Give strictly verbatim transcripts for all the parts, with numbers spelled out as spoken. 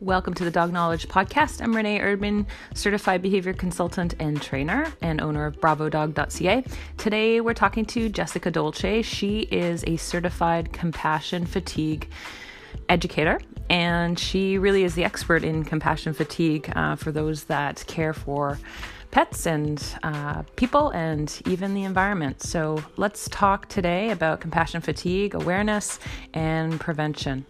Welcome to the Dog Knowledge Podcast. I'm Renee Erdman, certified behavior consultant and trainer and owner of bravo dog dot c a. Today we're talking to Jessica Dolce. She is a certified compassion fatigue educator, and she really is the expert in compassion fatigue uh, for those that care for pets and uh, people and even the environment. So let's talk today about compassion fatigue, awareness, and prevention.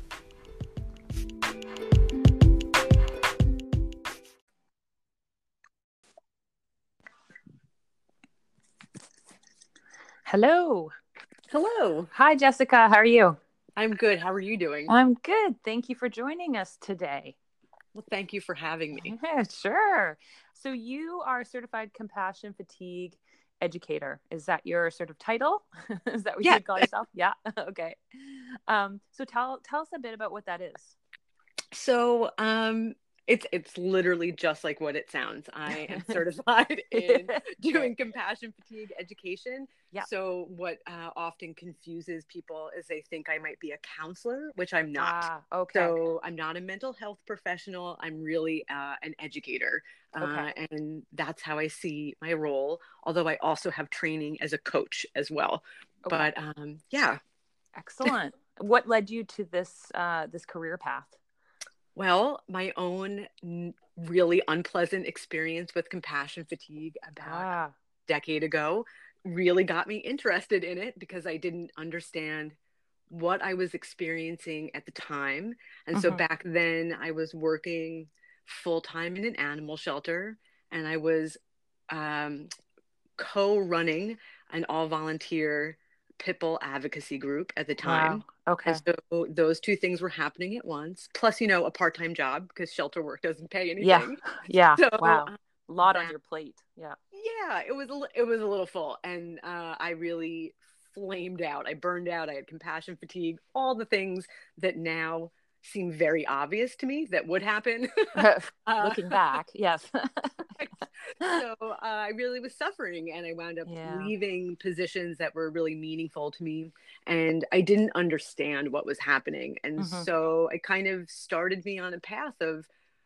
Hello. Hello. Hi, Jessica. How are you? I'm good. How are you doing? I'm good. Thank you for joining us today. Well, thank you for having me. Yeah, sure. So you are a certified compassion fatigue educator. Is that your sort of title? Is that what Yeah. you call yourself? Yeah. Okay. Um, so tell tell us a bit about what that is. So, um, it's it's literally just like what it sounds. I am certified in doing compassion fatigue education. Yeah. So what uh, often confuses people is they think I might be a counselor, which I'm not. Ah, okay. So I'm not a mental health professional. I'm really uh, an educator. Uh, Okay. and that's how I see my role. Although I also have training as a coach as well. Okay. But um, yeah. Excellent. What led you to this uh, this career path? Well, my own n- really unpleasant experience with compassion fatigue about Ah. a decade ago really got me interested in it because I didn't understand what I was experiencing at the time. And so Mm-hmm. back then I was working full time in an animal shelter, and I was um, co-running an all volunteer pit bull advocacy group at the time. Wow. Okay. And so those two things were happening at once, plus, you know, a part-time job because shelter work doesn't pay Yeah. anything. Yeah. So Wow. um, A lot that, on your plate. Yeah. yeah, it was, a, it was a little full. And uh, I really flamed out. I burned out. I had compassion fatigue, all the things that now seem very obvious to me that would happen. Looking back, yes. So uh, I really was suffering, and I wound up Yeah. leaving positions that were really meaningful to me, and I didn't understand what was happening. And Mm-hmm. so it kind of started me on a path of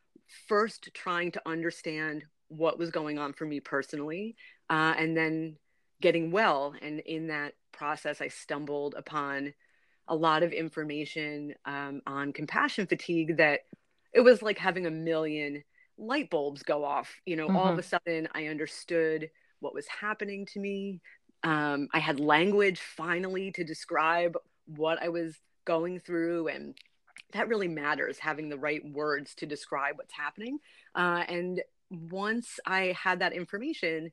first trying to understand what was going on for me personally, uh, and then getting well. And in that process, I stumbled upon a lot of information um, on compassion fatigue that it was like having a million light bulbs go off. You know, mm-hmm. all of a sudden I understood what was happening to me. Um, I had language finally to describe what I was going through, and that really matters, having the right words to describe what's happening. Uh, and once I had that information,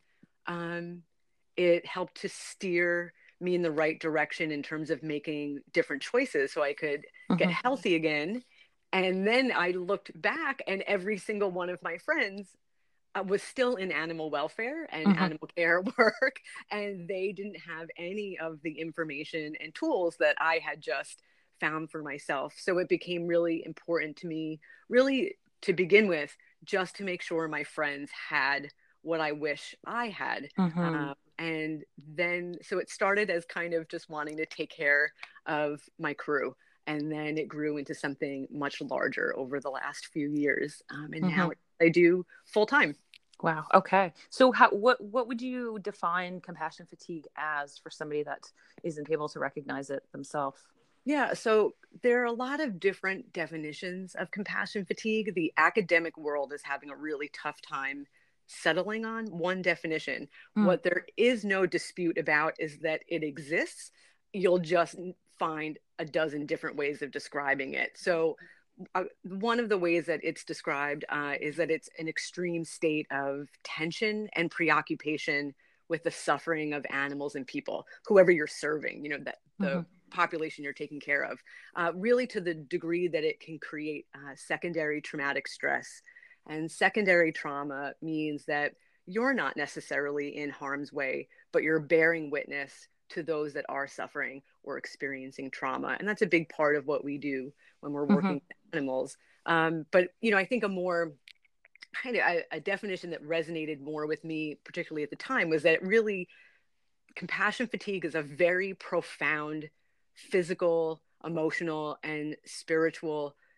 um, it helped to steer me in the right direction in terms of making different choices so I could mm-hmm. get healthy again. And then I looked back, and every single one of my friends uh, was still in animal welfare and mm-hmm. animal care work, and they didn't have any of the information and tools that I had just found for myself. So it became really important to me, really to begin with, just to make sure my friends had what I wish I had. Mm-hmm. Um, and then, so it started as kind of just wanting to take care of my crew. And then it grew into something much larger over the last few years. Um, and mm-hmm. now I do full time. Wow. Okay. So how, what, what would you define compassion fatigue as for somebody that isn't able to recognize it themselves? Yeah, so there are a lot of different definitions of compassion fatigue. The academic world is having a really tough time settling on one definition. Mm. What there is no dispute about is that it exists. You'll just find a dozen different ways of describing it. So uh, one of the ways that it's described uh, is that it's an extreme state of tension and preoccupation with the suffering of animals and people, whoever you're serving, you know, that the mm-hmm. population you're taking care of, uh, really to the degree that it can create uh, secondary traumatic stress. And secondary trauma means that you're not necessarily in harm's way, but you're bearing witness to those that are suffering or experiencing trauma. And that's a big part of what we do when we're working mm-hmm. with animals. Um, but, you know, I think a more kind of a, a definition that resonated more with me, particularly at the time, was that really compassion fatigue is a very profound physical, emotional, and spiritual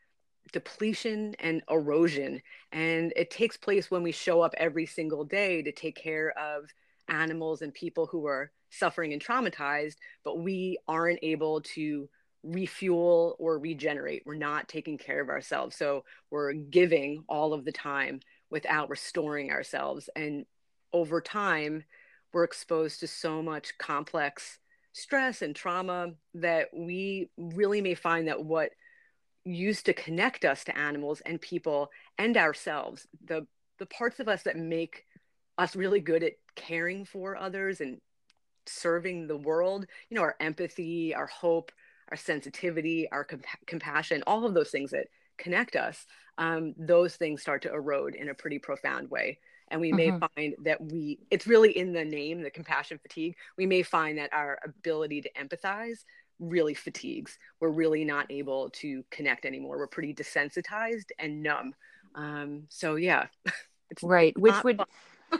depletion and erosion. And it takes place when we show up every single day to take care of animals and people who are suffering and traumatized, but we aren't able to refuel or regenerate. We're not taking care of ourselves. So we're giving all of the time without restoring ourselves. And over time, we're exposed to so much complex stress and trauma that we really may find that what used to connect us to animals and people and ourselves, the the parts of us that make us really good at caring for others and serving the world, you know, our empathy, our hope, our sensitivity, our comp- compassion, all of those things that connect us, um, those things start to erode in a pretty profound way. And we may Mm-hmm. find that we, it's really in the name, the compassion fatigue, we may find that our ability to empathize really fatigues. We're really not able to connect anymore. We're pretty desensitized and numb. Um, so yeah, it's Right. Which not would, fun.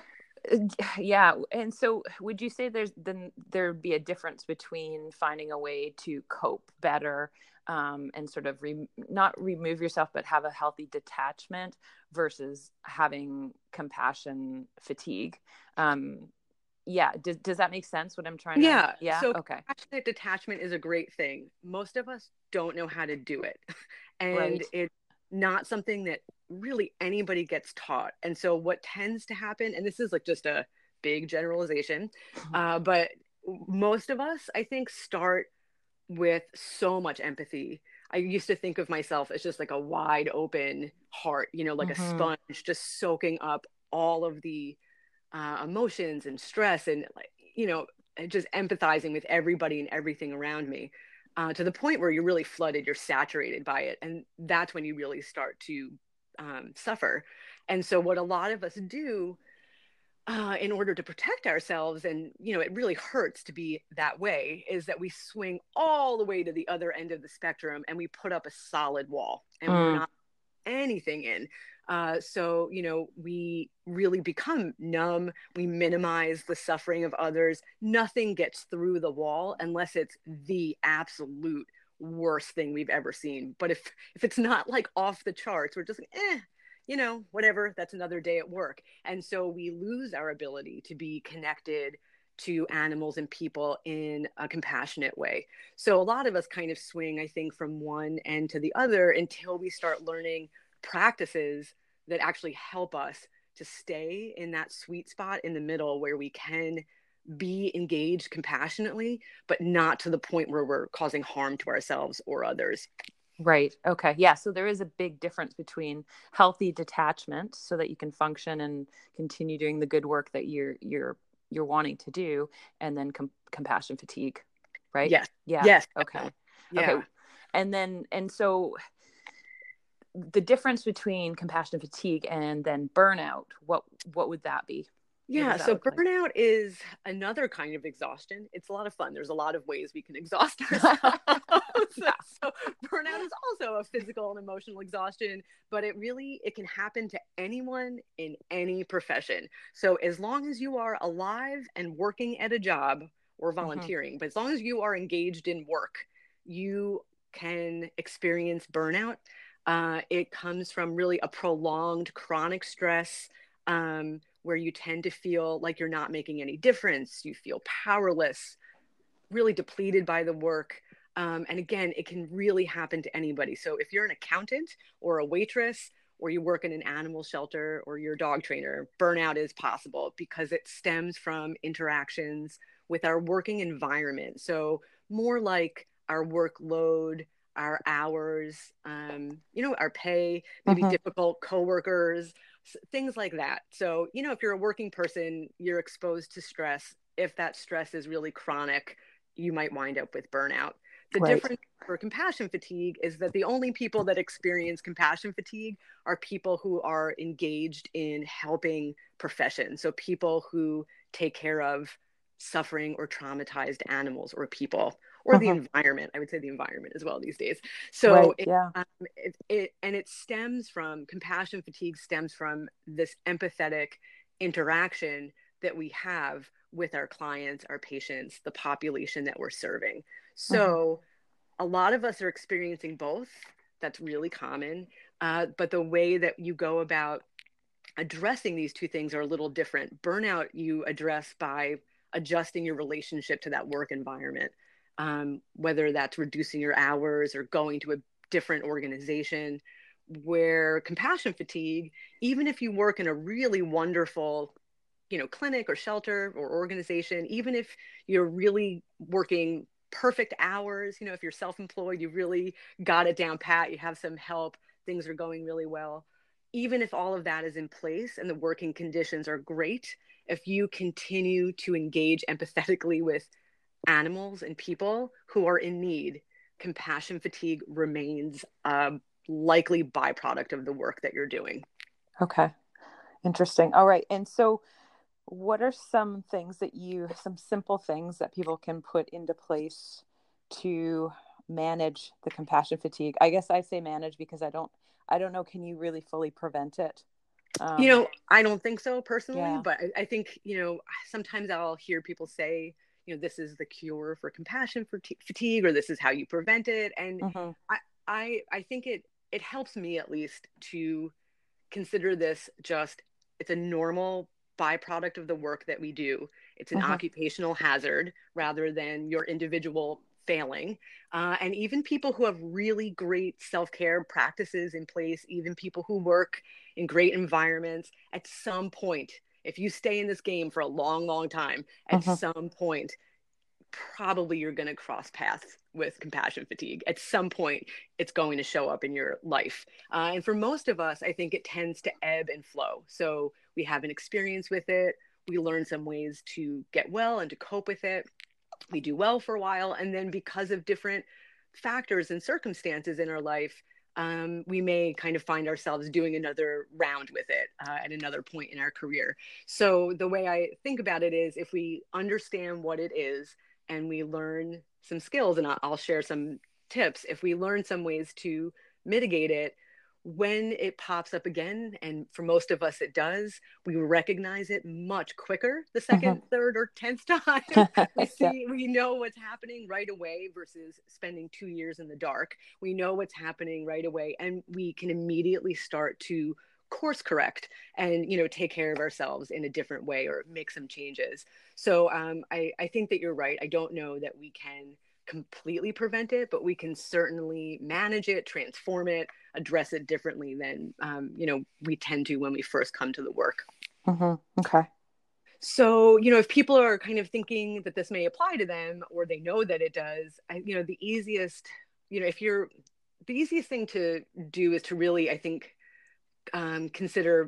yeah. And so would you say there's then there'd be a difference between finding a way to cope better, um, and sort of re- not remove yourself, but have a healthy detachment versus having compassion fatigue? Um, yeah. Does, does that make sense what I'm trying to, Yeah. yeah. So Okay. compassionate detachment is a great thing. Most of us don't know how to do it. And Right. it's not something that really anybody gets taught. And so what tends to happen, and this is like just a big generalization, uh, but most of us, I think, start with so much empathy. I used to think of myself as just like a wide open heart, you know, like a Mm-hmm. sponge, just soaking up all of the uh, emotions and stress and, like, you know, just empathizing with everybody and everything around me, uh, to the point where you're really flooded, you're saturated by it. And that's when you really start to um, suffer. And so, what a lot of us do, uh, in order to protect ourselves, and you know, it really hurts to be that way, is that we swing all the way to the other end of the spectrum and we put up a solid wall and we're Mm. not anything in. Uh, so, you know, we really become numb. We minimize the suffering of others. Nothing gets through the wall unless it's the absolute worst thing we've ever seen. But if if it's not like off the charts, we're just like, eh, you know, whatever. That's another day at work. And so we lose our ability to be connected to animals and people in a compassionate way. So a lot of us kind of swing, I think, from one end to the other until we start learning practices that actually help us to stay in that sweet spot in the middle where we can be engaged compassionately, but not to the point where we're causing harm to ourselves or others. Right. Okay. Yeah. So there is a big difference between healthy detachment so that you can function and continue doing the good work that you're you're you're wanting to do, and then com- compassion fatigue. Right? Yes. Yeah. Yes. Okay. Okay. Yeah. And then and so the difference between compassion fatigue and then burnout, what what would that be? What does Yeah, that so look like? burnout is another kind of exhaustion. It's a lot of fun. There's a lot of ways we can exhaust ourselves. Yeah. So burnout is also a physical and emotional exhaustion, but it really it can happen to anyone in any profession. So as long as you are alive and working at a job or Mm-hmm. volunteering, but as long as you are engaged in work, you can experience burnout. Uh, it comes from really a prolonged chronic stress, um, where you tend to feel like you're not making any difference. You feel powerless, really depleted by the work. Um, and again, it can really happen to anybody. So if you're an accountant or a waitress, or you work in an animal shelter, or you're a dog trainer, burnout is possible because it stems from interactions with our working environment. So more like our workload, our hours, um, you know, our pay, maybe Mm-hmm. difficult coworkers, things like that. So, you know, if you're a working person, you're exposed to stress. If that stress is really chronic, you might wind up with burnout. The Right. difference for compassion fatigue is that the only people that experience compassion fatigue are people who are engaged in helping professions. So people who take care of suffering or traumatized animals or people or the Mm-hmm. environment. I would say the environment as well these days. Right. So it, Yeah. um, it, it and it stems from compassion fatigue stems from this empathetic interaction that we have with our clients, our patients, the population that we're serving. Mm-hmm. So a lot of us are experiencing both. That's really common. Uh, but the way that you go about addressing these two things are a little different. Burnout you address by adjusting your relationship to that work environment, um, whether that's reducing your hours or going to a different organization. Where compassion fatigue, even if you work in a really wonderful, you know, clinic or shelter or organization, even if you're really working perfect hours, you know, if you're self-employed, you really got it down pat, you have some help, things are going really well. Even if all of that is in place and the working conditions are great, if you continue to engage empathetically with animals and people who are in need, compassion fatigue remains a likely byproduct of the work that you're doing. Okay. Interesting. All right. And so what are some things that you, some simple things that people can put into place to manage the compassion fatigue? I guess I say manage because I don't, I don't know, can you really fully prevent it? Um, you know, I don't think so personally, yeah. but I, I think, you know, sometimes I'll hear people say, you know, this is the cure for compassion fatigue, or this is how you prevent it. And mm-hmm. I, I, I think it, it helps me at least to consider this just, it's a normal byproduct of the work that we do. It's an mm-hmm. occupational hazard rather than your individual failing. Uh, and even people who have really great self-care practices in place, even people who work in great environments, at some point, if you stay in this game for a long, long time, at mm-hmm. some point, probably you're going to cross paths with compassion fatigue. At some point, it's going to show up in your life. Uh, and for most of us, I think it tends to ebb and flow. So we have an experience with it. We learn some ways to get well and to cope with it. We do well for a while. And then because of different factors and circumstances in our life, um, we may kind of find ourselves doing another round with it uh, at another point in our career. So the way I think about it is, if we understand what it is and we learn some skills, and I'll share some tips, if we learn some ways to mitigate it, when it pops up again, and for most of us it does, we recognize it much quicker the second, mm-hmm. third, or tenth time. we see, yeah. we know what's happening right away versus spending two years in the dark. We know what's happening right away, and we can immediately start to course correct and, you know, take care of ourselves in a different way or make some changes. So um, I, I think that you're right. I don't know that we can completely prevent it, but we can certainly manage it, transform it, address it differently than, um, you know, we tend to when we first come to the work. Mm-hmm. Okay. So, you know, if people are kind of thinking that this may apply to them, or they know that it does, I, you know, the easiest, you know, if you're, the easiest thing to do is to really, I think, um, consider,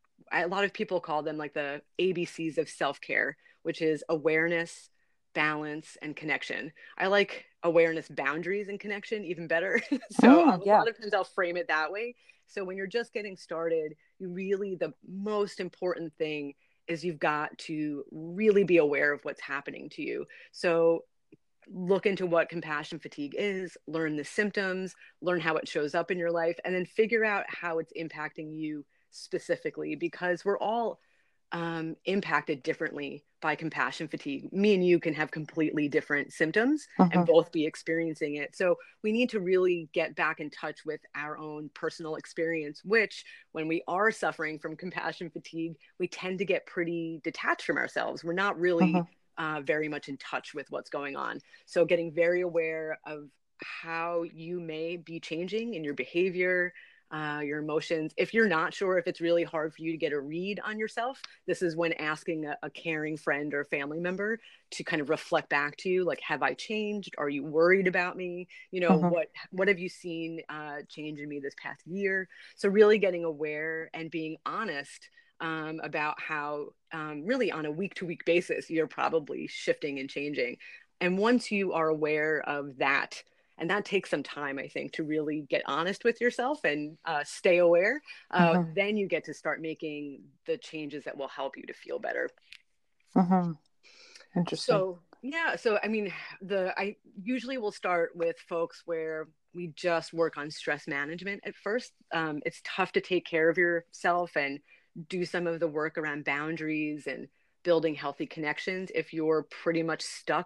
a lot of people call them like the A B Cs of self-care, which is awareness, balance, and connection. I like awareness, boundaries, and connection even better. so mm, yeah. a lot of times I'll frame it that way. So when you're just getting started, you really, the most important thing is you've got to really be aware of what's happening to you. So look into what compassion fatigue is, learn the symptoms, learn how it shows up in your life, and then figure out how it's impacting you specifically, because we're all um, impacted differently by compassion fatigue. Me and you can have completely different symptoms uh-huh. and both be experiencing it. So we need to really get back in touch with our own personal experience, which when we are suffering from compassion fatigue, we tend to get pretty detached from ourselves. We're not really uh-huh. uh, very much in touch with what's going on. So getting very aware of how you may be changing in your behavior, Uh, your emotions. If you're not sure, if it's really hard for you to get a read on yourself, this is when asking a, a caring friend or family member to kind of reflect back to you, like, have I changed? Are you worried about me? You know, mm-hmm. what what have you seen uh, change in me this past year? So really getting aware and being honest um, about how um, really on a week-to-week basis, you're probably shifting and changing. And once you are aware of that, and that takes some time, I think, to really get honest with yourself and uh, stay aware. Uh, mm-hmm. Then you get to start making the changes that will help you to feel better. Mm-hmm. Interesting. So, yeah. So, I mean, the I usually will start with folks where we just work on stress management at first. Um, it's tough to take care of yourself and do some of the work around boundaries and building healthy connections if you're pretty much stuck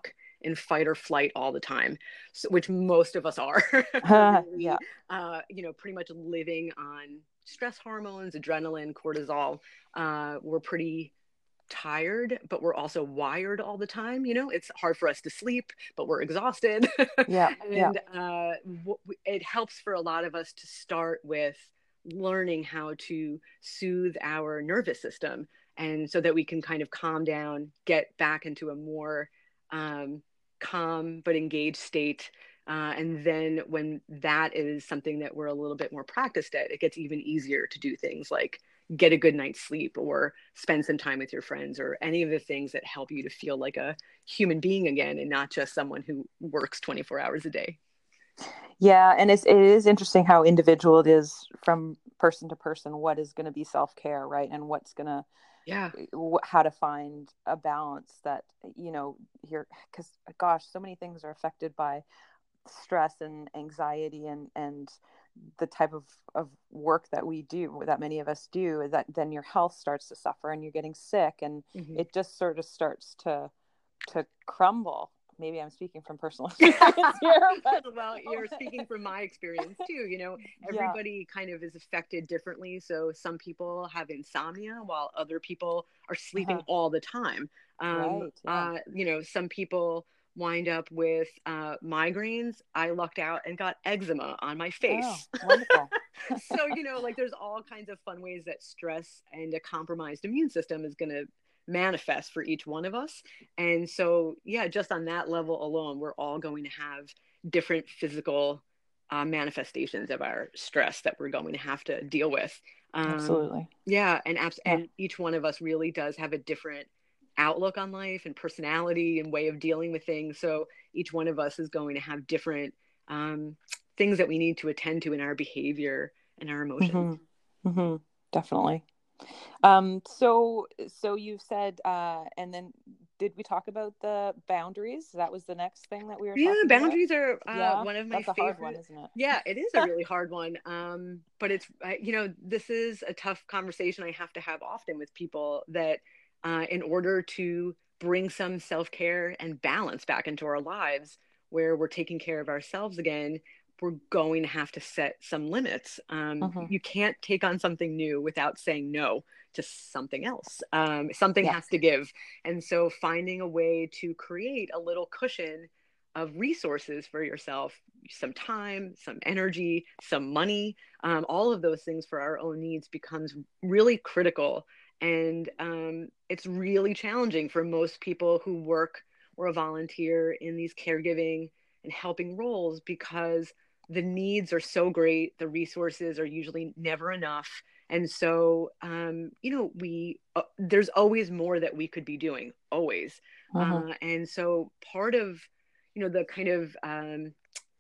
in fight or flight all the time, so, which most of us are. Uh, really, yeah. uh, you know, pretty much living on stress hormones, adrenaline, cortisol. Uh, we're pretty tired, but we're also wired all the time. You know, it's hard for us to sleep, but we're exhausted. Yeah. Yeah. and uh, w- it helps for a lot of us to start with learning how to soothe our nervous system, and so that we can kind of calm down, get back into a more um, calm but engaged state. Uh, and then when that is something that we're a little bit more practiced at, it gets even easier to do things like get a good night's sleep or spend some time with your friends, or any of the things that help you to feel like a human being again and not just someone who works twenty-four hours a day. Yeah, and it's it is interesting how individual it is from person to person, what is going to be self-care, right? And what's going to Yeah. how to find a balance that, you know, here, because gosh, so many things are affected by stress and anxiety and and the type of, of work that we do, that many of us do, that then your health starts to suffer and you're getting sick, and Mm-hmm. it just sort of starts to to crumble. Maybe I'm speaking from personal experience here, but well, you're speaking from my experience too. You know, yeah. everybody kind of is affected differently. So some people have insomnia while other people are sleeping Uh-huh. all the time. Um, Right. Yeah. uh, you know, some people wind up with uh, migraines. I lucked out and got eczema on my face. Oh, wonderful. So, you know, like there's all kinds of fun ways that stress and a compromised immune system is going to manifest for each one of us. And so, yeah, just on that level alone, we're all going to have different physical uh, manifestations of our stress that we're going to have to deal with. Um, Absolutely. Yeah. And, abs- Yeah. and each one of us really does have a different outlook on life and personality and way of dealing with things. So each one of us is going to have different um, things that we need to attend to in our behavior and our emotions. Mm-hmm. Mm-hmm. Definitely. Um, so, so you've said, uh, and then did we talk about the boundaries? That was the next thing that we were Yeah, talking about. boundaries are uh, Yeah, one of my that's a hard one, favorite. isn't it? Yeah, it is a really hard one. Um, but it's, I- you know, this is a tough conversation I have to have often with people, that uh, in order to bring some self-care and balance back into our lives, where we're taking care of ourselves again, we're going to have to set some limits. Um, Mm-hmm. you can't take on something new without saying no to something else. Um, something Yeah. has to give. And so finding a way to create a little cushion of resources for yourself, some time, some energy, some money, um, all of those things for our own needs becomes really critical. And um, it's really challenging for most people who work or volunteer in these caregiving and helping roles, because the needs are so great, the resources are usually never enough. And so, um, you know, we uh, there's always more that we could be doing, always. Mm-hmm. Uh, and so, part of, you know, the kind of um,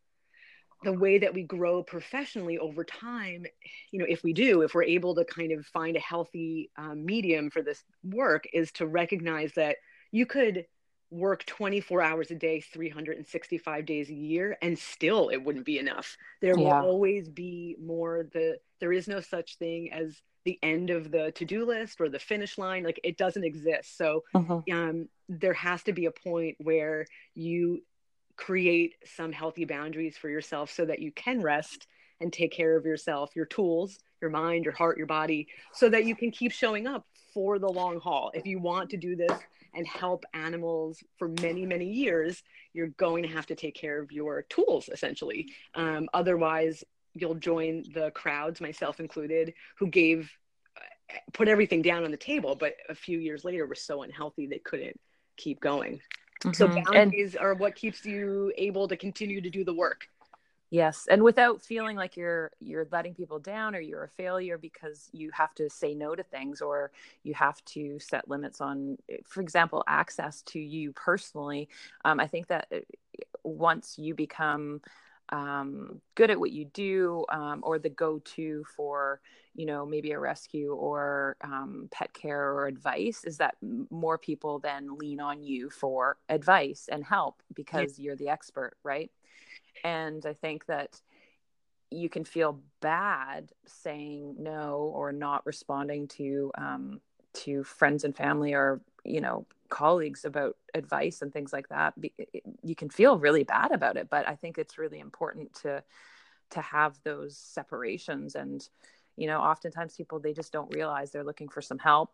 the way that we grow professionally over time, you know, if we do, if we're able to kind of find a healthy um, medium for this work, is to recognize that you could work twenty-four hours a day, three hundred sixty-five days a year, and still it wouldn't be enough. There will Yeah. always be more. The there is no such thing as the end of the to-do list or the finish line. Like, it doesn't exist. So Mm-hmm. um, there has to be a point where you create some healthy boundaries for yourself, so that you can rest and take care of yourself, your tools, your mind, your heart, your body, so that you can keep showing up for the long haul. If you want to do this and help animals for many, many years, you're going to have to take care of your tools, essentially. Um, otherwise, you'll join the crowds, myself included, who gave, put everything down on the table, but a few years later were so unhealthy they couldn't keep going. So Mm-hmm. And boundaries are what keeps you able to continue to do the work. yes, and without feeling like you're you're letting people down or you're a failure because you have to say no to things, or you have to set limits on, for example, access to you personally. Um, I think that once you become um, good at what you do, um, or the go-to for, you know, maybe a rescue or um, pet care or advice, is that more people then lean on you for advice and help because you're the expert, right? And I think that you can feel bad saying no or not responding to um, to friends and family, or, you know, colleagues about advice and things like that, you can feel really bad about it. But I think it's really important to to have those separations. And, you know, oftentimes people, they just don't realize they're looking for some help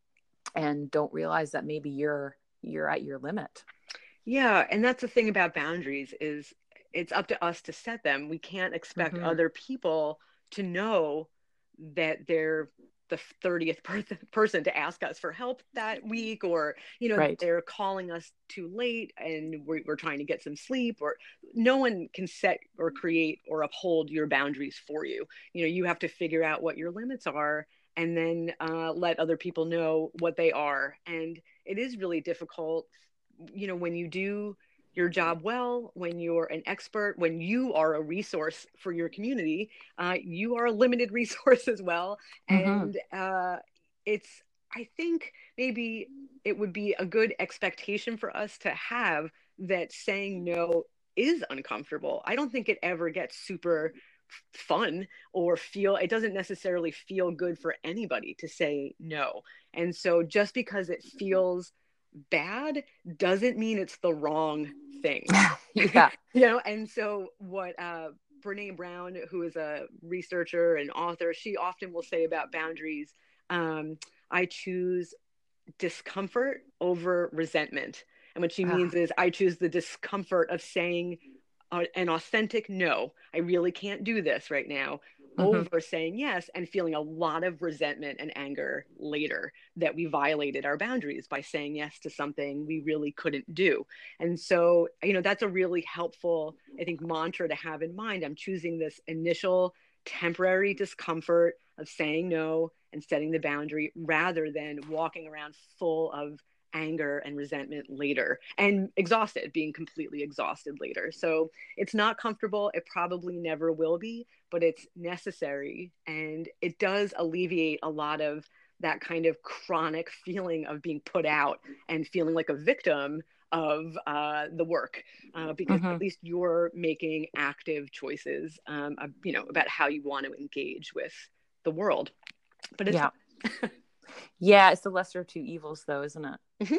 and don't realize that maybe you're you're at your limit. Yeah, and that's the thing about boundaries, is it's up to us to set them. We can't expect Mm-hmm. other people to know that they're the thirtieth per- person to ask us for help that week, or, you know, Right. they're calling us too late and we're, we're trying to get some sleep, or no one can set or create or uphold your boundaries for you. You know, you have to figure out what your limits are, and then uh, let other people know what they are. And it is really difficult, you know, when you do your job well, when you're an expert, when you are a resource for your community, uh, you are a limited resource as well. Mm-hmm. And uh, it's, I think maybe it would be a good expectation for us to have, that saying no is uncomfortable. I don't think it ever gets super fun or feel, it doesn't necessarily feel good for anybody to say no. And so just because it feels bad doesn't mean it's the wrong thing. Yeah. You know, and so what uh Brene Brown, who is a researcher and author, she often will say about boundaries, um, I choose discomfort over resentment. And what she Ah. means is, I choose the discomfort of saying uh, an authentic no, I really can't do this right now, Mm-hmm. over saying yes and feeling a lot of resentment and anger later that we violated our boundaries by saying yes to something we really couldn't do. And so, you know, that's a really helpful, I think, mantra to have in mind. I'm choosing this initial temporary discomfort of saying no and setting the boundary, rather than walking around full of anger and resentment later, and exhausted, being completely exhausted later. So it's not comfortable. It probably never will be, but it's necessary. And it does alleviate a lot of that kind of chronic feeling of being put out and feeling like a victim of uh, the work, uh, because Mm-hmm. at least you're making active choices, um, uh, you know, about how you want to engage with the world. But it's Yeah. hard. Yeah. It's the lesser of two evils, though, isn't it? Mhm.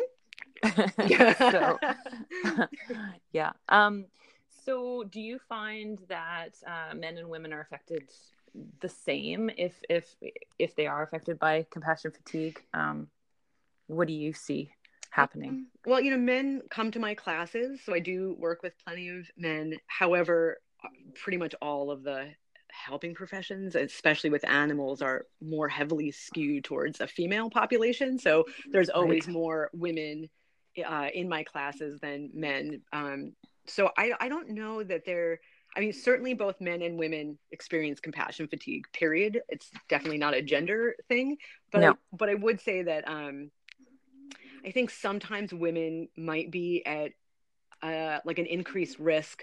So, Yeah. yeah. Um, so do you find that uh, men and women are affected the same if if if they are affected by compassion fatigue? Um, what do you see happening? Um, well, you know, men come to my classes, so I do work with plenty of men. However, pretty much all of the helping professions, especially with animals, are more heavily skewed towards a female population. So there's Right. always more women uh, in my classes than men. Um, so I, I don't know that they're, I mean, certainly both men and women experience compassion fatigue, period. It's definitely not a gender thing. But I, No. but I would say that um, I think sometimes women might be at uh, like an increased risk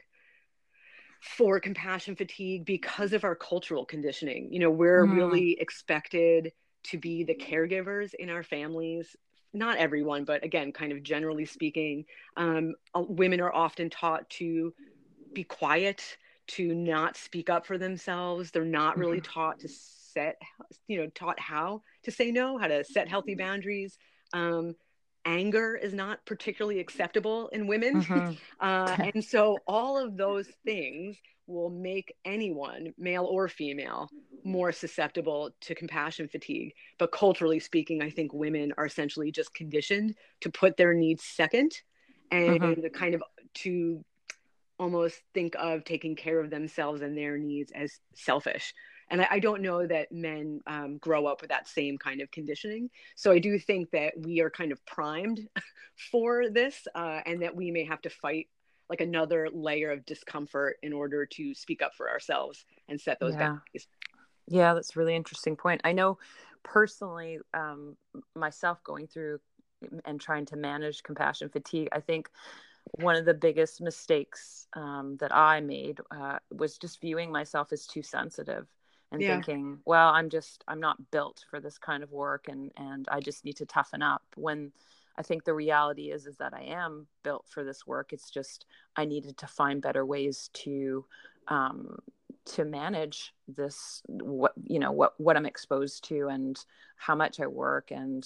for compassion fatigue because of our cultural conditioning. You know, we're Mm, really expected to be the caregivers in our families. Not everyone, but again, kind of generally speaking, um, uh, women are often taught to be quiet, to not speak up for themselves. They're not really mhm, taught to set, you know, taught how to say no, how to set healthy boundaries. Um, anger is not particularly acceptable in women. mhm. uh, and so all of those things will make anyone, male or female, more susceptible to compassion fatigue. But culturally speaking, I think women are essentially just conditioned to put their needs second, Mhm. and kind of to almost think of taking care of themselves and their needs as selfish. And I, I don't know that men um, grow up with that same kind of conditioning. So I do think that we are kind of primed for this, uh, and that we may have to fight like another layer of discomfort in order to speak up for ourselves and set those Yeah. boundaries. Yeah, that's a really interesting point. I know personally, um, myself going through and trying to manage compassion fatigue, I think one of the biggest mistakes um, that I made uh, was just viewing myself as too sensitive and Yeah. thinking, well, I'm just, I'm not built for this kind of work, and, and I just need to toughen up. When I think the reality is, is that I am built for this work. It's just, I needed to find better ways to, um, to manage this, what, you know, what, what I'm exposed to and how much I work. And,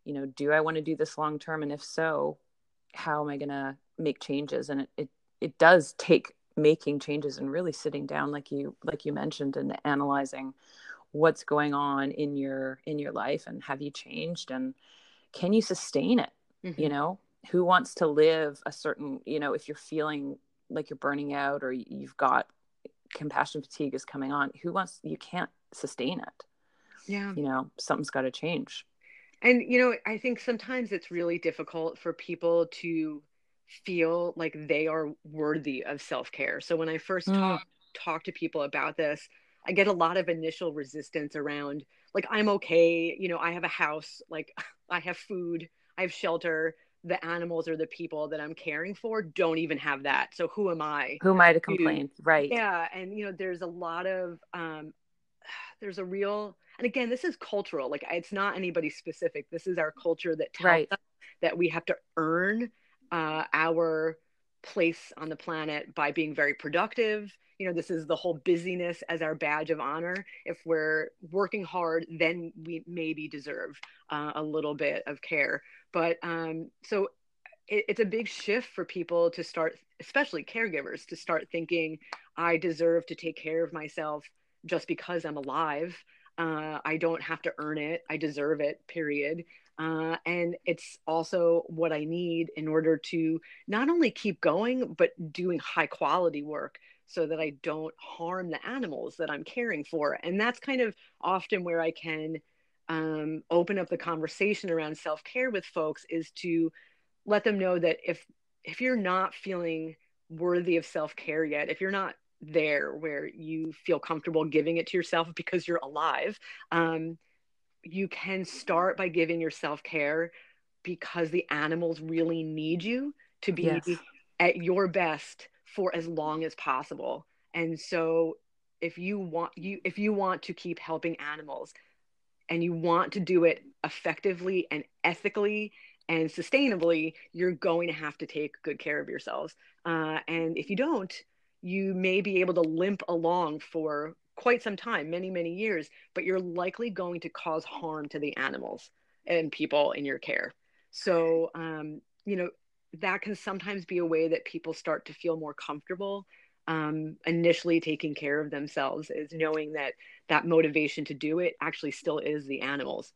you know, do I want to do this long term? And if so, how am I going to make changes? And it, it, it does take making changes and really sitting down, like you, like you mentioned, and analyzing what's going on in your, in your life, and have you changed, and can you sustain it? Mm-hmm. You know, who wants to live a certain, you know, if you're feeling like you're burning out, or you've got compassion fatigue is coming on, who wants, you can't sustain it. Yeah. You know, something's got to change. And, you know, I think sometimes it's really difficult for people to feel like they are worthy of self-care. So when I first mm. talk, talk to people about this, I get a lot of initial resistance around, like, I'm okay. You know, I have a house, like I have food, I have shelter. The animals or the people that I'm caring for don't even have that. So who am I? Who am I to complain? To, right. Yeah. And, you know, there's a lot of, um, there's a real, and again, this is cultural, like it's not anybody specific. This is our culture that tells right. us that we have to earn uh, our place on the planet by being very productive. You know, this is the whole busyness as our badge of honor. If we're working hard, then we maybe deserve uh, a little bit of care. But um, so it, it's a big shift for people to start, especially caregivers, to start thinking, I deserve to take care of myself just because I'm alive. Uh, I don't have to earn it. I deserve it, period. Uh, and it's also what I need in order to not only keep going, but doing high quality work so that I don't harm the animals that I'm caring for. And that's kind of often where I can um, open up the conversation around self-care with folks, is to let them know that if if you're not feeling worthy of self-care yet, if you're not there where you feel comfortable giving it to yourself because you're alive, um, you can start by giving yourself care, because the animals really need you to be yes. at your best for as long as possible. And so if you want you if you want to keep helping animals, and you want to do it effectively and ethically and sustainably, you're going to have to take good care of yourselves. Uh, and if you don't, you may be able to limp along for quite some time, many, many years, but you're likely going to cause harm to the animals and people in your care. So, um, you know, that can sometimes be a way that people start to feel more comfortable um, initially taking care of themselves, is knowing that that motivation to do it actually still is the animals.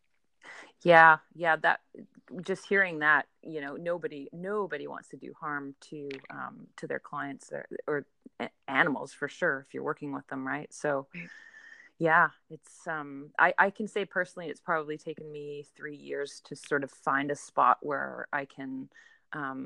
Yeah. Yeah. That, just hearing that, you know, nobody, nobody wants to do harm to, um, to their clients or, or animals, for sure, if you're working with them. Right. So yeah, it's, um, I, I can say personally, it's probably taken me three years to sort of find a spot where I can, um,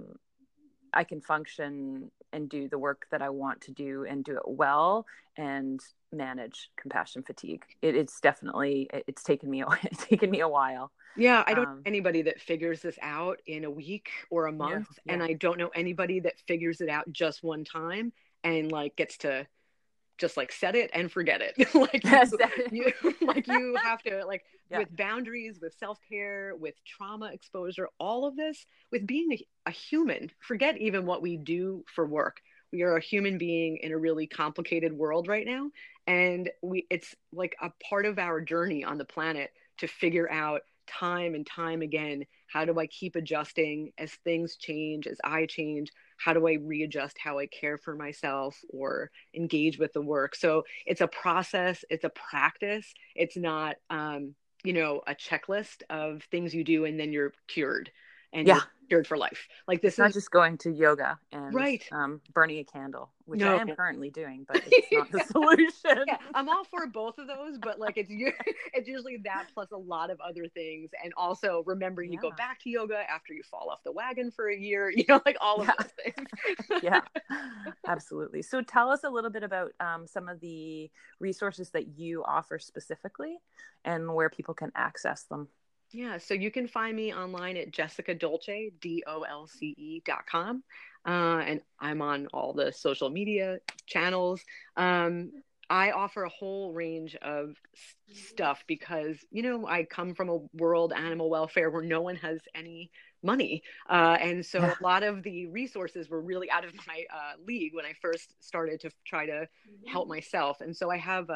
I can function and do the work that I want to do and do it well and manage compassion fatigue. It, it's definitely, it's taken me, it's taken me a while. Yeah. I don't um, know anybody that figures this out in a week or a month. Yeah, yeah. And I don't know anybody that figures it out just one time and like gets to just like set it and forget it. like you, you like you have to like yeah. with boundaries, with self-care, with trauma exposure, all of this, with being a, a human. Forget even what we do for work. We are a human being in a really complicated world right now, and we it's like a part of our journey on the planet to figure out time and time again, how do I keep adjusting as things change, as I change? How do I readjust how I care for myself or engage with the work? So it's a process, it's a practice. It's not, um, you know, a checklist of things you do and then you're cured and yeah. you're cured for life. Like this it's not is just going to yoga and right. um, burning a candle, which no. I am currently doing, but it's not the solution. Yeah, I'm all for both of those, but like it's it's usually that plus a lot of other things, and also remembering yeah. to go back to yoga after you fall off the wagon for a year, you know, like all of yeah. those things. Yeah, absolutely. So tell us a little bit about um, some of the resources that you offer specifically and where people can access them. Yeah, so you can find me online at Jessica Dolce, D O L C E dot com. Uh, and I'm on all the social media channels. Um, I offer a whole range of stuff because, you know, I come from a world animal welfare where no one has any money. Uh, and so yeah. a lot of the resources were really out of my uh, league when I first started to try to help myself. And so I have a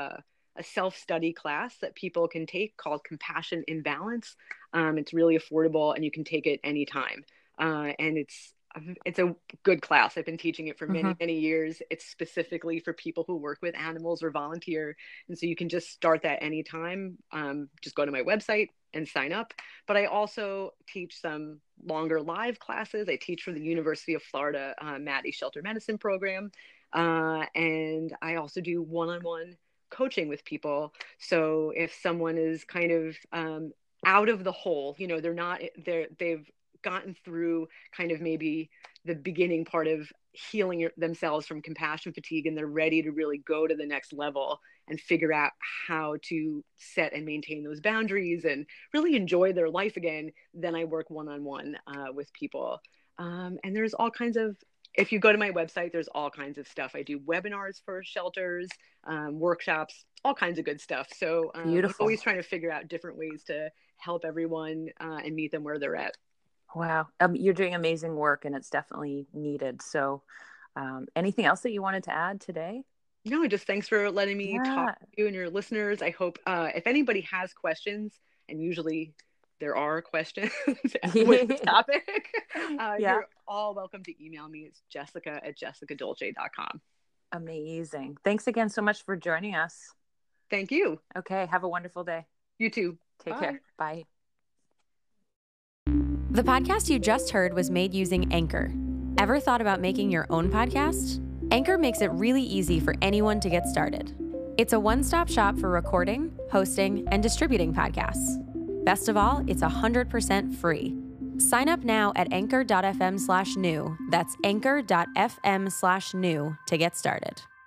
a self-study class that people can take called Compassion in Balance. Um, it's really affordable, and you can take it anytime. Uh, and it's it's a good class. I've been teaching it for many, mm-hmm. many years. It's specifically for people who work with animals or volunteer. And so you can just start that anytime. Um, just go to my website and sign up. But I also teach some longer live classes. I teach for the University of Florida uh, Maddie Shelter Medicine program. Uh, and I also do one-on-one coaching with people. So if someone is kind of um, out of the hole, you know, they're not, they're, they've gotten through kind of maybe the beginning part of healing themselves from compassion fatigue, and they're ready to really go to the next level and figure out how to set and maintain those boundaries and really enjoy their life again, then I work one-on-one uh, with people. Um, and there's all kinds of, if you go to my website, there's all kinds of stuff. I do webinars for shelters, um, workshops, all kinds of good stuff. So um, I'm always trying to figure out different ways to help everyone uh, and meet them where they're at. Wow. Um, you're doing amazing work, and it's definitely needed. So um, anything else that you wanted to add today? No, just thanks for letting me yeah. talk to you and your listeners. I hope uh, if anybody has questions, and usually there are questions with the topic, uh, yeah. you're all welcome to email me. It's Jessica at jessica dolce dot com. Amazing. Thanks again so much for joining us. Thank you. Okay. Have a wonderful day. You too. Take Bye. care. Bye. The podcast you just heard was made using Anchor. Ever thought about making your own podcast? Anchor makes it really easy for anyone to get started. It's a one-stop shop for recording, hosting, and distributing podcasts. Best of all, it's one hundred percent free. Sign up now at anchor dot f m slash new. That's anchor dot f m slash new to get started.